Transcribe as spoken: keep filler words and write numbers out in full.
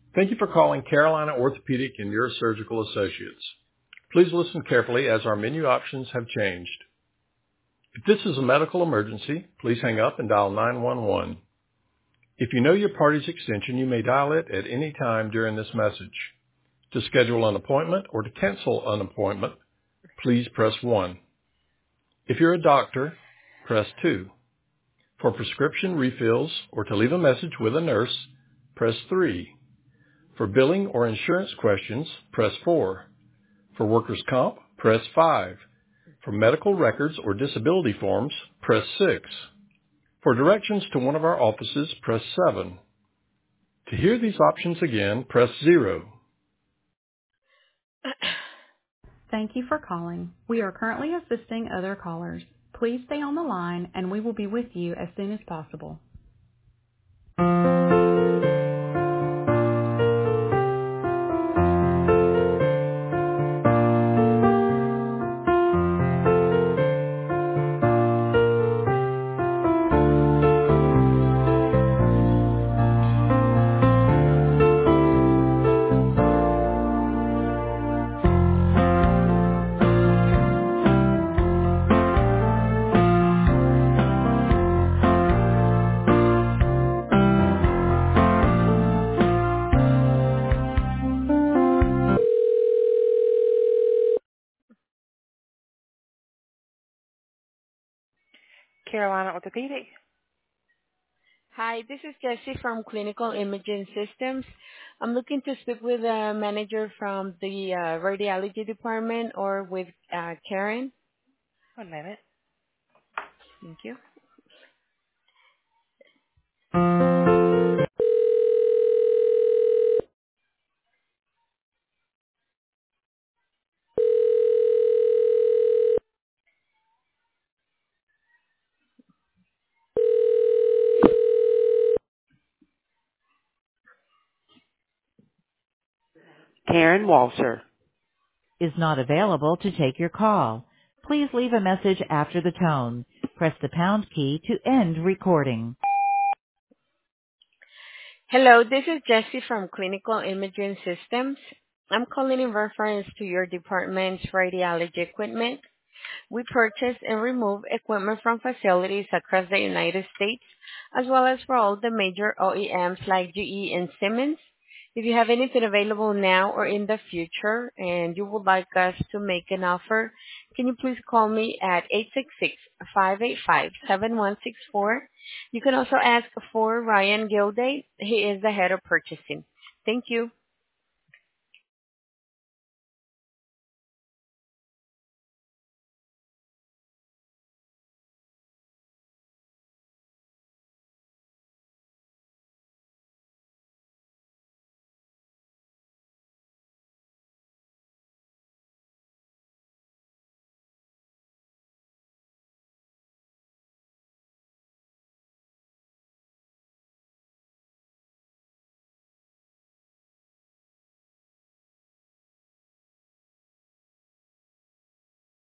Thank you for calling Carolina Orthopedic and Neurosurgical Associates. Please listen carefully as our menu options have changed. If this is a medical emergency, please hang up and dial nine one one. If you know your party's extension, you may dial it at any time during this message. To schedule an appointment or to cancel an appointment, please press one. If you're a doctor, press two. For prescription refills or to leave a message with a nurse, press three. For billing or insurance questions, press four. For workers' comp, press five. For medical records or disability forms, press six. For directions to one of our offices, press seven. To hear these options again, press zero. Thank you for calling. We are currently assisting other callers. Please stay on the line and we will be with you as soon as possible. Carolina Orthopedic. Hi, this is Jessie from Clinical Imaging Systems. I'm looking to speak with a manager from the uh, radiology department or with uh, Karen. One minute. Thank you. Karen Walser. Is not available to take your call. Please leave a message after the tone. Press the pound key to end recording. Hello, this is Jessie from Clinical Imaging Systems. I'm calling in reference to your department's radiology equipment. We purchase and remove equipment from facilities across the United States, as well as for all the major O E Ms like G E and Siemens. If you have anything available now or in the future and you would like us to make an offer, can you please call me at eight six six, five eight five, seven one six four. You can also ask for Ryan Gilday. He is the head of purchasing. Thank you.